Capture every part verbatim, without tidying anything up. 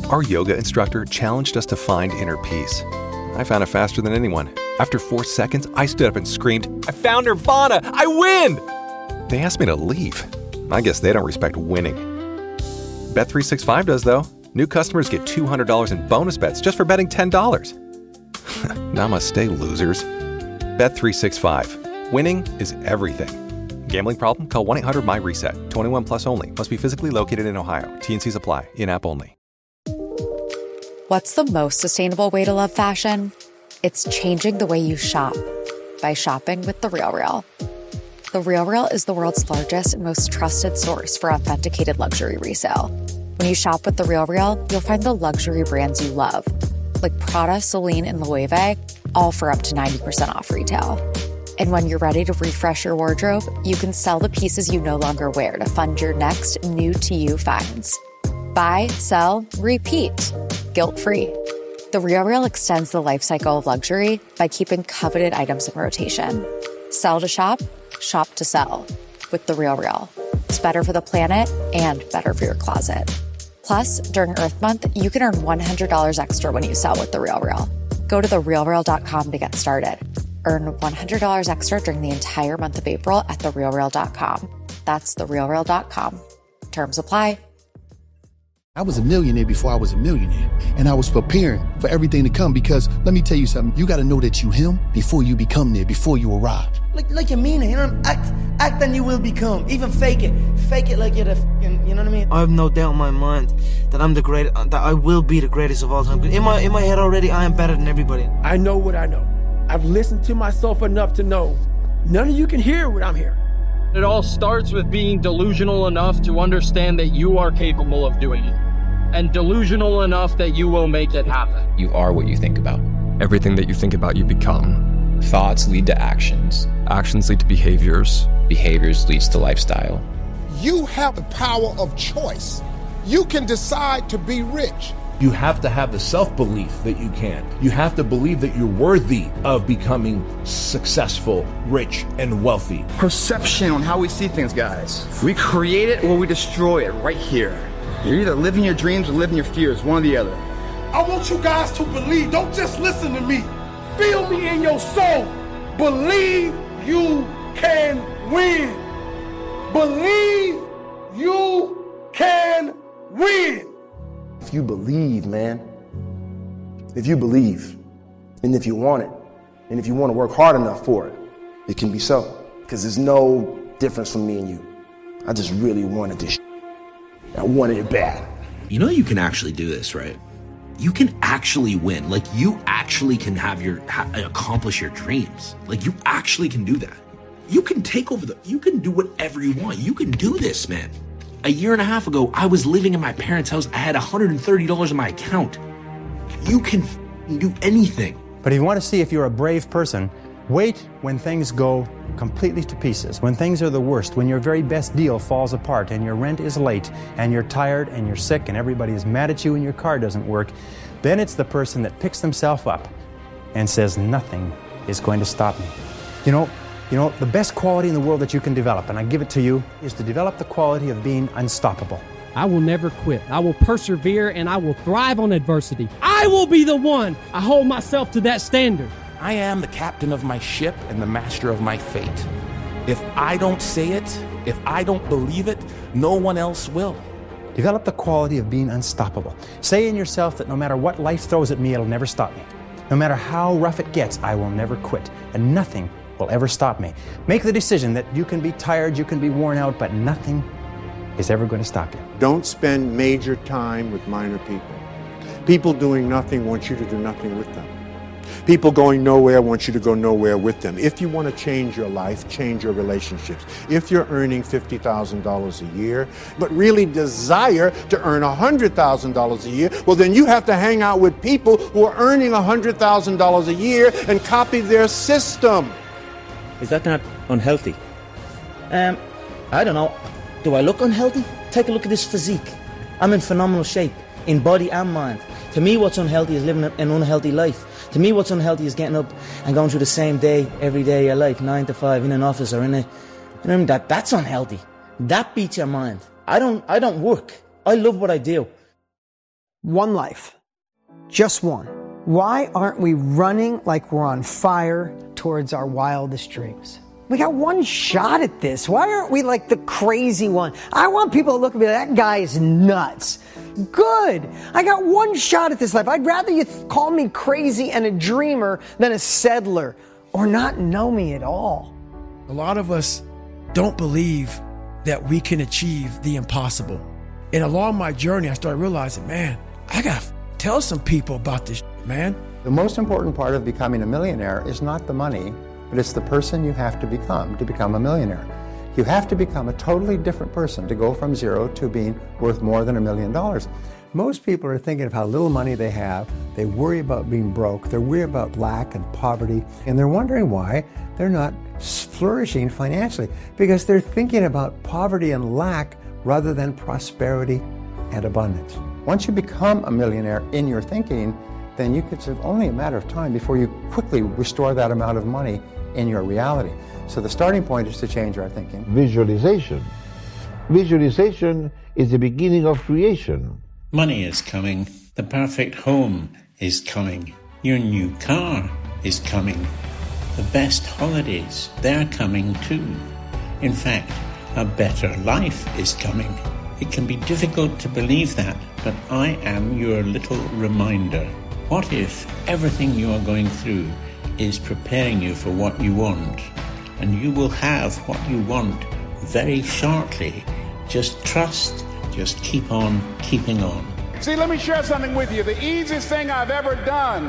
Our yoga instructor challenged us to find inner peace. I found it faster than anyone. After four seconds, I stood up and screamed, "I found Nirvana! I win!" They asked me to leave. I guess they don't respect winning. Bet three sixty-five does, though. New customers get two hundred dollars in bonus bets just for betting ten dollars. Namaste, losers. Bet three sixty-five. Winning is everything. Gambling problem? Call one eight hundred M Y reset. twenty-one plus only. Must be physically located in Ohio. T and Cs apply. In-app only. What's the most sustainable way to love fashion? It's changing the way you shop by shopping with The RealReal. The RealReal is the world's largest and most trusted source for authenticated luxury resale. When you shop with The RealReal, you'll find the luxury brands you love, like Prada, Celine, and Loewe, all for up to ninety percent off retail. And when you're ready to refresh your wardrobe, you can sell the pieces you no longer wear to fund your next new-to-you finds. Buy, sell, repeat. Guilt-free. The RealReal extends the life cycle of luxury by keeping coveted items in rotation. Sell to shop, shop to sell. With The RealReal. It's better for the planet and better for your closet. Plus, during Earth Month, you can earn one hundred dollars extra when you sell with The RealReal. Go to the real real dot com to get started. Earn one hundred dollars extra during the entire month of April at the real real dot com. That's the real real dot com. Terms apply. I was a millionaire before I was a millionaire, and I was preparing for everything to come because, let me tell you something, you got to know that you him before you become there, before you arrive. Like, like you mean it, you know, act, act and you will become, even fake it, fake it like you're the fucking, you know what I mean? I have no doubt in my mind that I'm the great, that I will be the greatest of all time. In my, in my head already, I am better than everybody. I know what I know. I've listened to myself enough to know none of you can hear what I'm hearing. It all starts with being delusional enough to understand that you are capable of doing it. And delusional enough that you will make it happen. You are what you think about. Everything that you think about, you become. Thoughts lead to actions. Actions lead to behaviors. Behaviors leads to lifestyle. You have the power of choice. You can decide to be rich. You have to have the self-belief that you can. You have to believe that you're worthy of becoming successful, rich, and wealthy. Perception on how we see things, guys. We create it or we destroy it right here. You're either living your dreams or living your fears, one or the other. I want you guys to believe. Don't just listen to me. Feel me in your soul. Believe you can win. Believe you can win. If you believe, man, if you believe, and if you want it, and if you want to work hard enough for it, it can be so. Because there's no difference from me and you. I just really wanted this. I wanted it bad. You know you can actually do this, right? You can actually win. Like, you actually can have your ha- accomplish your dreams. Like, you actually can do that. You can take over the, you can do whatever you want. You can do this, man. A year and a half ago, I was living in my parents' house. I had one hundred thirty dollars in my account. You can f- do anything. But if you want to see if you're a brave person, wait when things go completely to pieces, when things are the worst, when your very best deal falls apart and your rent is late and you're tired and you're sick and everybody is mad at you and your car doesn't work, then it's the person that picks themselves up and says, nothing is going to stop me. You know, you know, the best quality in the world that you can develop, and I give it to you, is to develop the quality of being unstoppable. I will never quit. I will persevere and I will thrive on adversity. I will be the one. I hold myself to that standard. I am the captain of my ship and the master of my fate. If I don't say it, if I don't believe it, no one else will. Develop the quality of being unstoppable. Say in yourself that no matter what life throws at me, it'll never stop me. No matter how rough it gets, I will never quit. And nothing will ever stop me. Make the decision that you can be tired, you can be worn out, but nothing is ever going to stop you. Don't spend major time with minor people. People doing nothing want you to do nothing with them. People going nowhere want you to go nowhere with them. If you want to change your life, change your relationships. If you're earning fifty thousand dollars a year, but really desire to earn one hundred thousand dollars a year, well, then you have to hang out with people who are earning one hundred thousand dollars a year and copy their system. Is that not unhealthy? Um, I don't know. Do I look unhealthy? Take a look at this physique. I'm in phenomenal shape, in body and mind. To me, what's unhealthy is living an unhealthy life. To me, what's unhealthy is getting up and going through the same day every day of your life, nine to five, in an office or in a, you know what I mean? That, that's unhealthy. That beats your mind. I don't, I don't work. I love what I do. One life. Just one. Why aren't we running like we're on fire towards our wildest dreams? We got one shot at this. Why aren't we like the crazy one? I want people to look at me like, that guy is nuts. Good. I got one shot at this life. I'd rather you th- call me crazy and a dreamer than a settler or not know me at all. A lot of us don't believe that we can achieve the impossible. And along my journey, I started realizing, man, I got to tell some people about this shit, man. The most important part of becoming a millionaire is not the money, but it's the person you have to become to become a millionaire. You have to become a totally different person to go from zero to being worth more than a million dollars. Most people are thinking of how little money they have. They worry about being broke. They worry about lack and poverty. And they're wondering why they're not flourishing financially, because they're thinking about poverty and lack rather than prosperity and abundance. Once you become a millionaire in your thinking, then you could, it's only a matter of time before you quickly restore that amount of money in your reality. So the starting point is to change our thinking. Visualization. Visualization is the beginning of creation. Money is coming. The perfect home is coming. Your new car is coming. The best holidays, they're coming too. In fact, a better life is coming. It can be difficult to believe that, but I am your little reminder. What if everything you are going through is preparing you for what you want? And you will have what you want very shortly. Just trust, just keep on keeping on. See, let me share something with you. The easiest thing I've ever done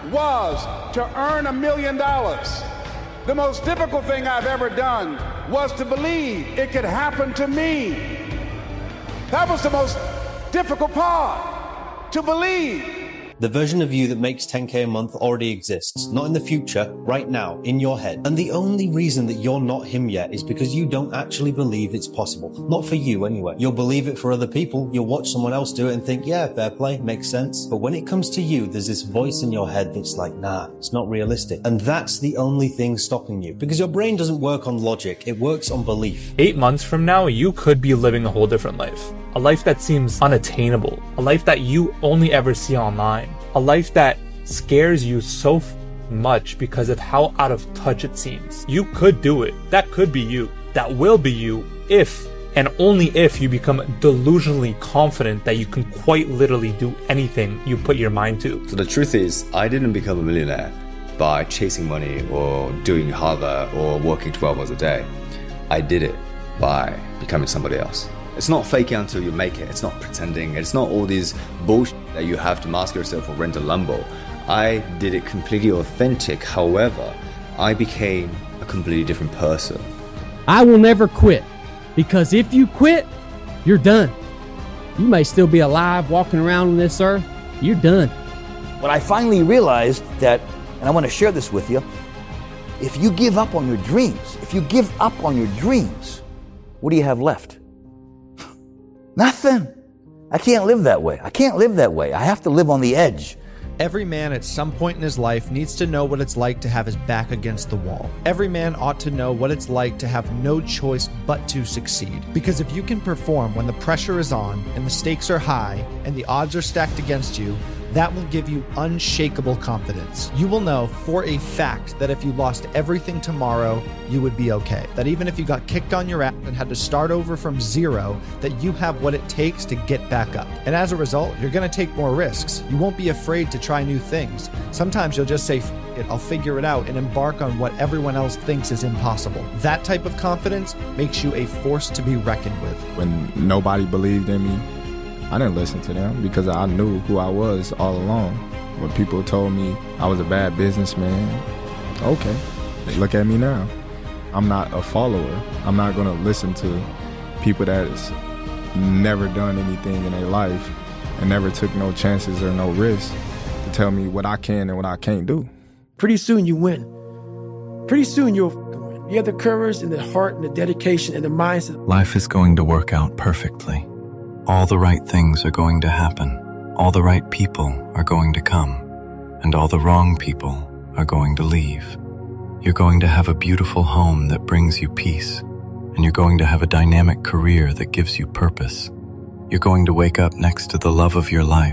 was to earn a million dollars. The most difficult thing I've ever done was to believe it could happen to me. That was the most difficult part, to believe. The version of you that makes ten K a month already exists, not in the future, right now, in your head. And the only reason that you're not him yet is because you don't actually believe it's possible. Not for you anyway. You'll believe it for other people. You'll watch someone else do it and think, yeah, fair play, makes sense. But when it comes to you, there's this voice in your head that's like, nah, it's not realistic. And that's the only thing stopping you. Because your brain doesn't work on logic, it works on belief. Eight months from now, you could be living a whole different life. A life that seems unattainable. A life that you only ever see online. A life that scares you so f- much because of how out of touch it seems. You could do it. That could be you. That will be you if, and only if, you become delusionally confident that you can quite literally do anything you put your mind to. So the truth is, I didn't become a millionaire by chasing money or doing harder or working twelve hours a day. I did it by becoming somebody else. It's not faking until you make it. It's not pretending. It's not all these bullshit that you have to mask yourself or rent a Lambo. I did it completely authentic. However, I became a completely different person. I will never quit, because if you quit, you're done. You may still be alive walking around on this earth. You're done. When I finally realized that, and I want to share this with you, if you give up on your dreams, if you give up on your dreams, what do you have left? Nothing. I can't live that way. I can't live that way. I have to live on the edge. Every man at some point in his life needs to know what it's like to have his back against the wall. Every man ought to know what it's like to have no choice but to succeed. Because if you can perform when the pressure is on and the stakes are high and the odds are stacked against you, that will give you unshakable confidence. You will know for a fact that if you lost everything tomorrow, you would be okay. That even if you got kicked on your ass and had to start over from zero, that you have what it takes to get back up. And as a result, you're going to take more risks. You won't be afraid to try new things. Sometimes you'll just say, F it, I'll figure it out, and embark on what everyone else thinks is impossible. That type of confidence makes you a force to be reckoned with. When nobody believed in me, I didn't listen to them because I knew who I was all along. When people told me I was a bad businessman, okay, look at me now. I'm not a follower. I'm not going to listen to people that's never done anything in their life and never took no chances or no risks to tell me what I can and what I can't do. Pretty soon you win. Pretty soon you'll win. You have the courage and the heart and the dedication and the mindset. Life is going to work out perfectly. All the right things are going to happen. All the right people are going to come. And all the wrong people are going to leave. You're going to have a beautiful home that brings you peace. And you're going to have a dynamic career that gives you purpose. You're going to wake up next to the love of your life.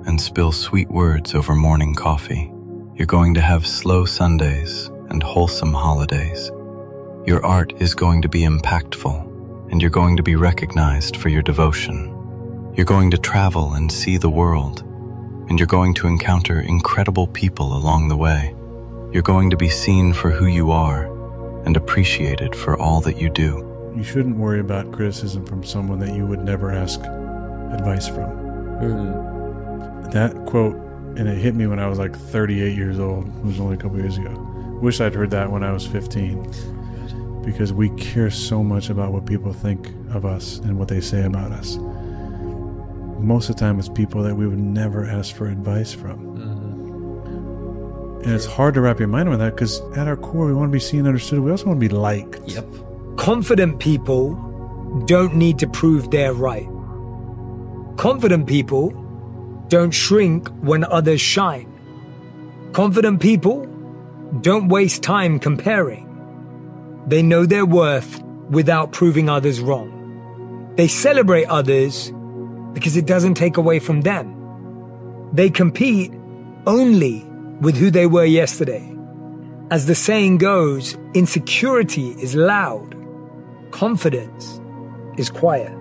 and spill sweet words over morning coffee. You're going to have slow Sundays and wholesome holidays. Your art is going to be impactful, and you're going to be recognized for your devotion. You're going to travel and see the world, and you're going to encounter incredible people along the way. You're going to be seen for who you are and appreciated for all that you do. You shouldn't worry about criticism from someone that you would never ask advice from. Mm-hmm. That quote, and it hit me when I was like thirty-eight years old. It was only a couple years ago. Wish I'd heard that when I was fifteen. Because we care so much about what people think of us and what they say about us. Most of the time it's people that we would never ask for advice from. Mm-hmm. And it's hard to wrap your mind around that because at our core we want to be seen and understood. We also want to be liked. Yep. Confident people don't need to prove they're right. Confident people don't shrink when others shine. Confident people don't waste time comparing. They know their worth without proving others wrong. They celebrate others because it doesn't take away from them. They compete only with who they were yesterday. As the saying goes, insecurity is loud. Confidence is quiet.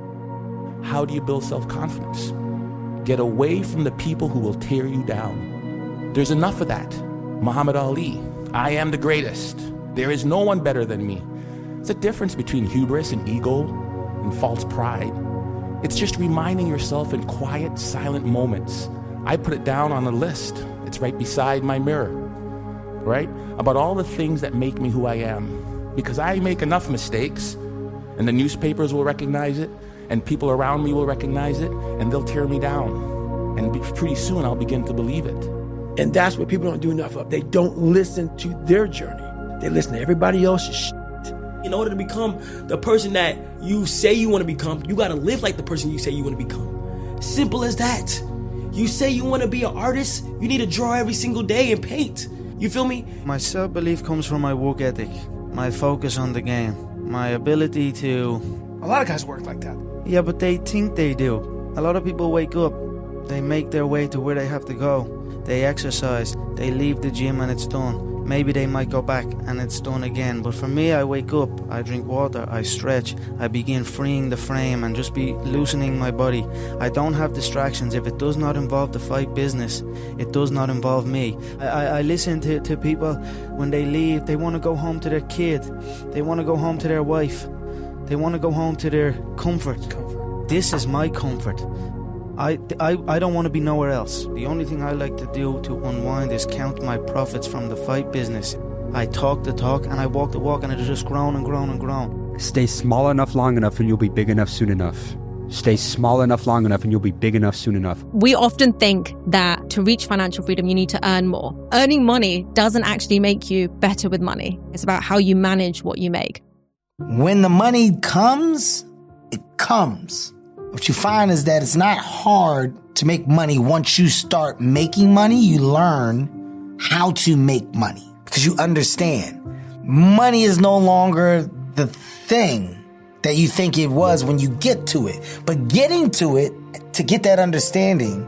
How do you build self-confidence? Get away from the people who will tear you down. There's enough of that. Muhammad Ali, I am the greatest. There is no one better than me. It's a difference between hubris and ego and false pride. It's just reminding yourself in quiet, silent moments. I put it down on a list. It's right beside my mirror, right? About all the things that make me who I am. Because I make enough mistakes, and the newspapers will recognize it, and people around me will recognize it, and they'll tear me down. And pretty soon I'll begin to believe it. And that's what people don't do enough of. They don't listen to their journey. They listen to everybody else's shit. In order to become the person that you say you want to become, you got to live like the person you say you want to become. Simple as that. You say you want to be an artist, you need to draw every single day and paint. You feel me? My self-belief comes from my work ethic, my focus on the game, my ability to... A lot of guys work like that. Yeah, but they think they do. A lot of people wake up, they make their way to where they have to go. They exercise, they leave the gym and it's done. Maybe they might go back and it's done again. But for me, I wake up, I drink water, I stretch, I begin freeing the frame and just be loosening my body. I don't have distractions. If it does not involve the fight business, it does not involve me. I, I, I listen to, to people when they leave, they want to go home to their kid. They want to go home to their wife. They want to go home to their comfort. comfort. This is my comfort. I, I, I don't want to be nowhere else. The only thing I like to do to unwind is count my profits from the fight business. I talk the talk and I walk the walk and it's just grown and grown and grown. Stay small enough long enough and you'll be big enough soon enough. Stay small enough long enough and you'll be big enough soon enough. We often think that to reach financial freedom, you need to earn more. Earning money doesn't actually make you better with money. It's about how you manage what you make. When the money comes, it comes. What you find is that it's not hard to make money. Once you start making money, you learn how to make money because you understand. Money is no longer the thing that you think it was when you get to it. But getting to it, to get that understanding,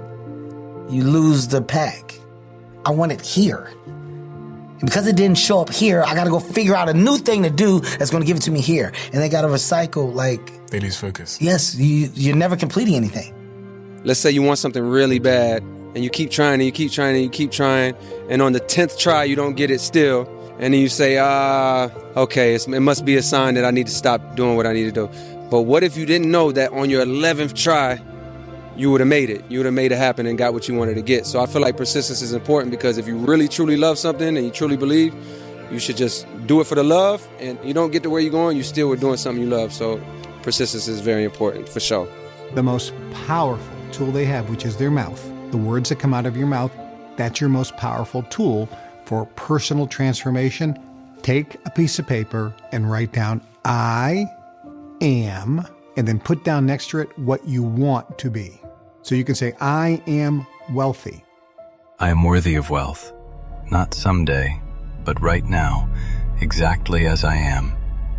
you lose the pack. I want it here. And because it didn't show up here, I got to go figure out a new thing to do that's going to give it to me here. And they got to recycle, like... They lose focus. Yes, you, you're never completing anything. Let's say you want something really bad, and you keep trying, and you keep trying, and you keep trying, and on the tenth try, you don't get it still. And then you say, ah, okay, it's, it must be a sign that I need to stop doing what I need to do. But what if you didn't know that on your eleventh try, you would have made it. You would have made it happen and got what you wanted to get. So I feel like persistence is important because if you really, truly love something and you truly believe, you should just do it for the love. And you don't get to where you're going, you still were doing something you love. So persistence is very important, for sure. The most powerful tool they have, which is their mouth, the words that come out of your mouth, that's your most powerful tool for personal transformation. Take a piece of paper and write down, I am, and then put down next to it what you want to be. So you can say, I am wealthy. I am worthy of wealth, not someday, but right now, exactly as I am.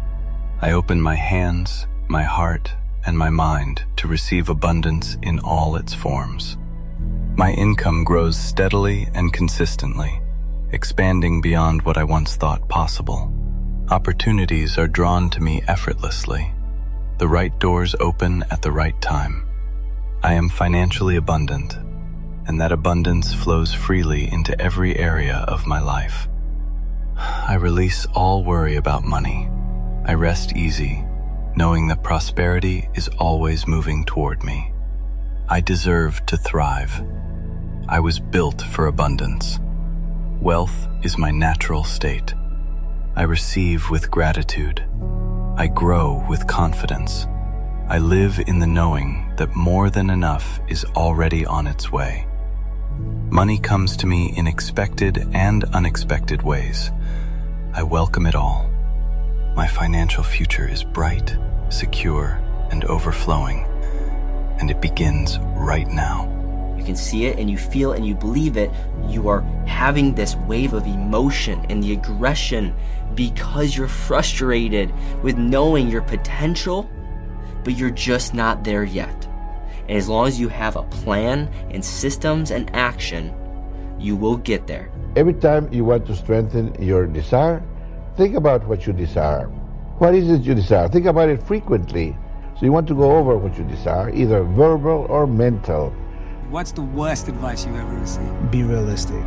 I open my hands, my heart, and my mind to receive abundance in all its forms. My income grows steadily and consistently, expanding beyond what I once thought possible. Opportunities are drawn to me effortlessly. The right doors open at the right time. I am financially abundant, and that abundance flows freely into every area of my life. I release all worry about money. I rest easy, knowing that prosperity is always moving toward me. I deserve to thrive. I was built for abundance. Wealth is my natural state. I receive with gratitude. I grow with confidence. I live in the knowing that more than enough is already on its way. Money comes to me in expected and unexpected ways. I welcome it all. My financial future is bright, secure, and overflowing, and it begins right now. You can see it and you feel it and you believe it. You are having this wave of emotion and the aggression because you're frustrated with knowing your potential, but you're just not there yet. And as long as you have a plan and systems and action, you will get there. Every time you want to strengthen your desire, think about what you desire. What is it you desire? Think about it frequently. So you want to go over what you desire, either verbal or mental. What's the worst advice you ever received? Be realistic.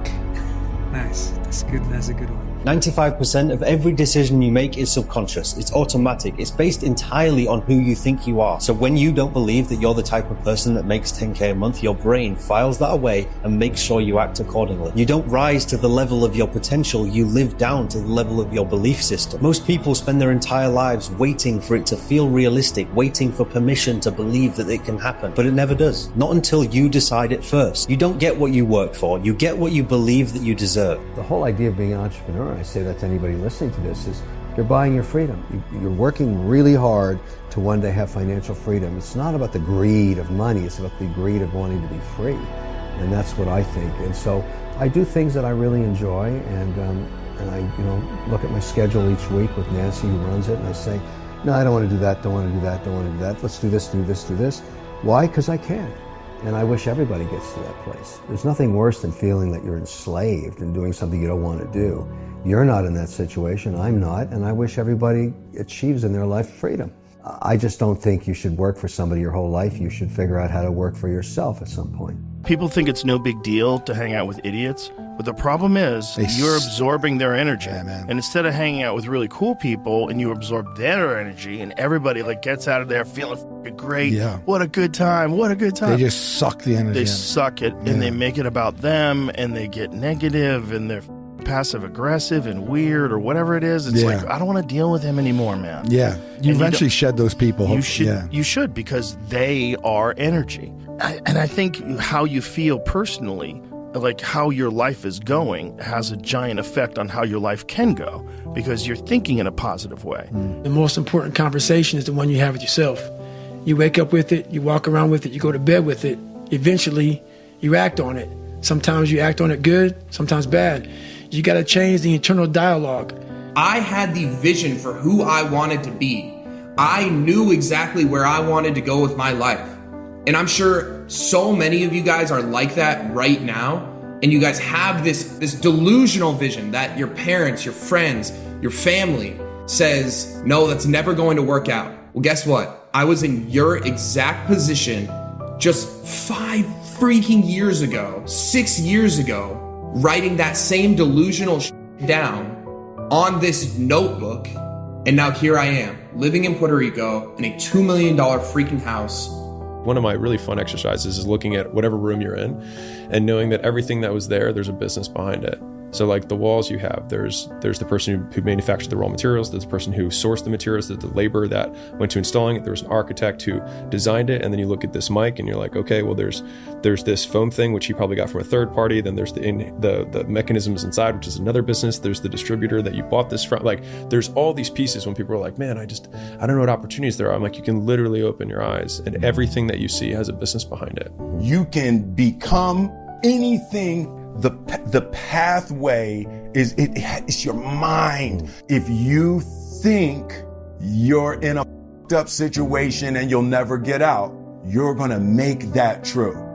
Nice. That's good. That's a good one. ninety-five percent of every decision you make is subconscious. It's automatic. It's based entirely on who you think you are. So when you don't believe that you're the type of person that makes ten K a month, your brain files that away and makes sure you act accordingly. You don't rise to the level of your potential. You live down to the level of your belief system. Most people spend their entire lives waiting for it to feel realistic, waiting for permission to believe that it can happen. But it never does. Not until you decide it first. You don't get what you work for. You get what you believe that you deserve. The whole idea of being an entrepreneur, I say that to anybody listening to this, is you're buying your freedom. You're working really hard to one day have financial freedom. It's not about the greed of money, it's about the greed of wanting to be free. And that's what I think. And so I do things that I really enjoy, and um, and I you know look at my schedule each week with Nancy, who runs it, and I say, no, I don't want to do that, don't want to do that, don't want to do that. Let's do this, do this, do this. Why? Because I can. And I wish everybody gets to that place. There's nothing worse than feeling that you're enslaved and doing something you don't want to do. You're not in that situation, I'm not, and I wish everybody achieves in their life freedom. I just don't think you should work for somebody your whole life. You should figure out how to work for yourself at some point. People think it's no big deal to hang out with idiots, but the problem is they you're s- absorbing their energy. Yeah, man. And instead of hanging out with really cool people and you absorb their energy and everybody like gets out of there feeling f***ing great. Yeah. What a good time. What a good time. They just suck the energy. They in. suck it yeah. and they make it about them and they get negative and they're passive aggressive and weird or whatever it is. It's yeah. like, I don't want to deal with him anymore, man. Yeah. You and eventually you shed those people. You should, yeah. you should because they are energy. I, and I think how you feel personally, like how your life is going, has a giant effect on how your life can go because you're thinking in a positive way. The most important conversation is the one you have with yourself. You wake up with it, you walk around with it, you go to bed with it. Eventually, you act on it. Sometimes you act on it good, sometimes bad. You got to change the internal dialogue. I had the vision for who I wanted to be. I knew exactly where I wanted to go with my life. And I'm sure so many of you guys are like that right now. And you guys have this, this delusional vision that your parents, your friends, your family says, no, that's never going to work out. Well, guess what? I was in your exact position just five freaking years ago, six years ago, writing that same delusional sh- down on this notebook. And now here I am, living in Puerto Rico in a two million dollars freaking house. One of my really fun exercises is looking at whatever room you're in and knowing that everything that was there, there's a business behind it. So like the walls you have, there's there's the person who, who manufactured the raw materials, there's the person who sourced the materials, there's the labor that went to installing it, there's an architect who designed it, and then you look at this mic and you're like, okay, well there's there's this foam thing which he probably got from a third party, then there's the in, the the mechanisms inside, which is another business, there's the distributor that you bought this from. Like there's all these pieces. When people are like, man, I just I don't know what opportunities there are. I'm like, you can literally open your eyes and everything that you see has a business behind it. You can become anything. The the pathway is it, it's your mind. If you think you're in a f***ed up situation and you'll never get out, you're gonna make that true.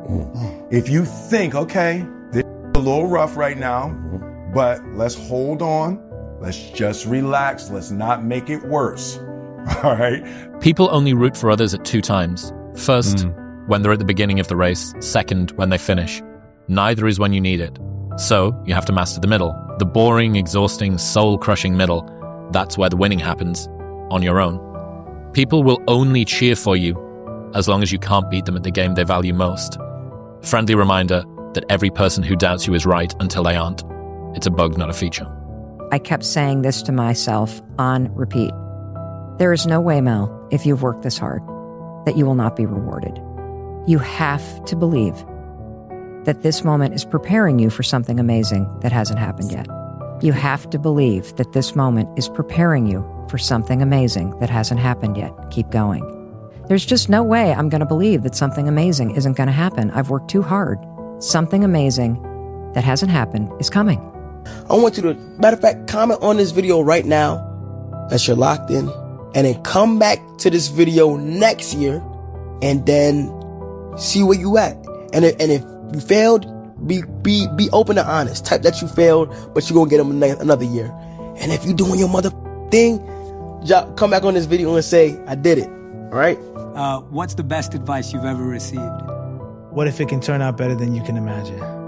If you think, okay, this is a little rough right now, but let's hold on. Let's just relax. Let's not make it worse. All right? People only root for others at two times. First, mm. when they're at the beginning of the race. Second, when they finish. Neither is when you need it. So, you have to master the middle. The boring, exhausting, soul-crushing middle. That's where the winning happens. On your own. People will only cheer for you as long as you can't beat them at the game they value most. Friendly reminder that every person who doubts you is right until they aren't. It's a bug, not a feature. I kept saying this to myself on repeat. There is no way, Mel, if you've worked this hard, that you will not be rewarded. You have to believe that this moment is preparing you for something amazing that hasn't happened yet. You have to believe that this moment is preparing you for something amazing that hasn't happened yet. Keep going. There's just no way I'm going to believe that something amazing isn't going to happen. I've worked too hard. Something amazing that hasn't happened is coming. I want you to, matter of fact, comment on this video right now as you're locked in, and then come back to this video next year and then see where you at. And if, and if you failed, be be be open and honest. Type that you failed, but you're gonna get them another year. And if you're doing your mother thing, come back on this video and say, I did it. All right? Uh, what's the best advice you've ever received? What if it can turn out better than you can imagine?